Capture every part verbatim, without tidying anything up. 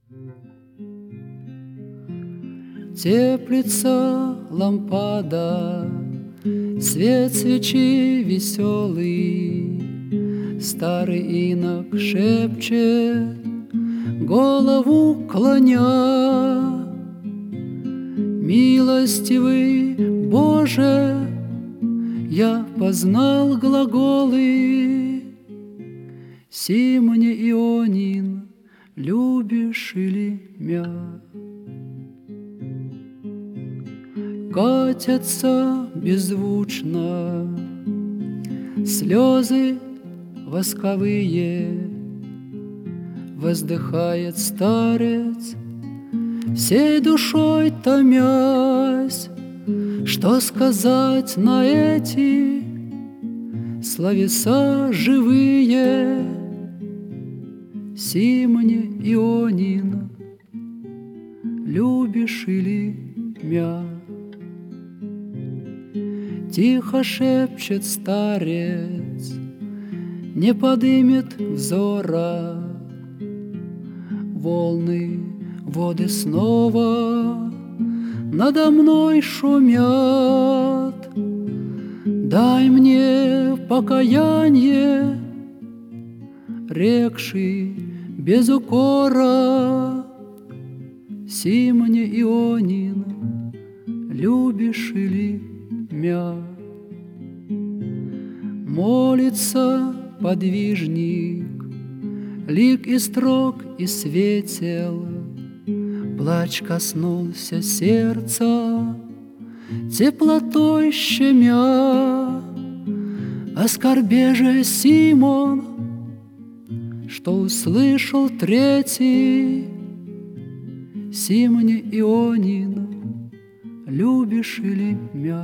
Теплится лампада, свет свечи веселый, старый инок шепчет, голову клоня: милостивый Боже, я познал глаголы. Симоне Ионин, любишь или мя? Катятся беззвучно слезы восковые, воздыхает старец, всей душой томясь, что сказать на эти словеса живые. Симоне Ионин, любишь или мя? Тихо шепчет старец, не подымет взора. Волны, воды снова надо мной шумят. Дай мне покаяние, рекший без укора. Симоне Ионин, любишь или мя? Молится подвижник, лик и строг и светел, плач коснулся сердца, теплотой щемя. О скорбе же Симон, что услышал третий. Симоне Ионин, любишь или мя?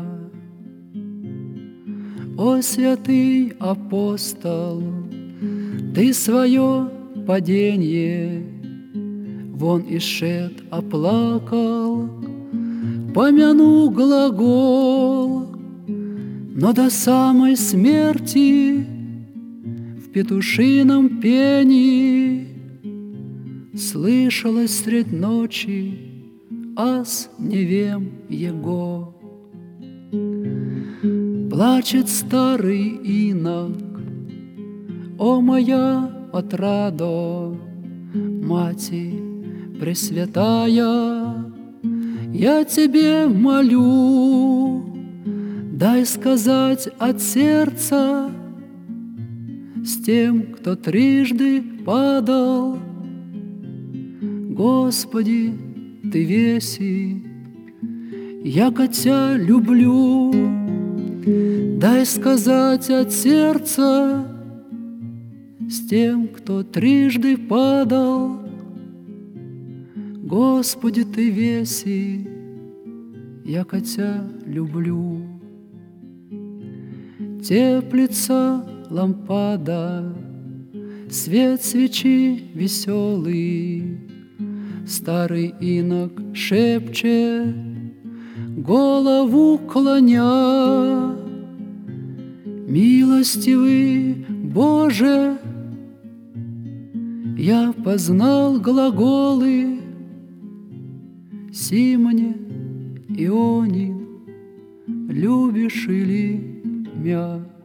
О святый апостол, ты свое падение вон исшед оплакал, помяну глагол, но до самой смерти в петушином пении слышалось средь ночи аз невем его. Плачет старый инок: о моя отрадо, Мати Пресвятая, я тебе молю, дай сказать от сердца с тем, кто трижды падал: Господи, Ты веси, яко Тя люблю. Дай сказать от сердца с тем, кто трижды падал: Господи, Ты веси, яко Тя люблю. Теплится лампада, свет свечи веселый, старый инок шепчет, голову клоня: милостивый Боже, я познал глаголы. Симоне Ионин, любишь или мя?